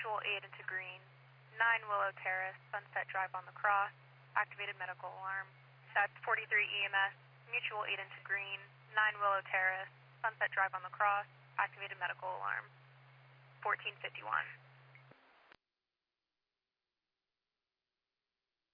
mutual aid into green, 9 Willow Terrace, Sunset Drive on the Cross, activated medical alarm. That's 43 EMS, mutual aid into green, 9 Willow Terrace, Sunset Drive on the Cross, activated medical alarm. 1451.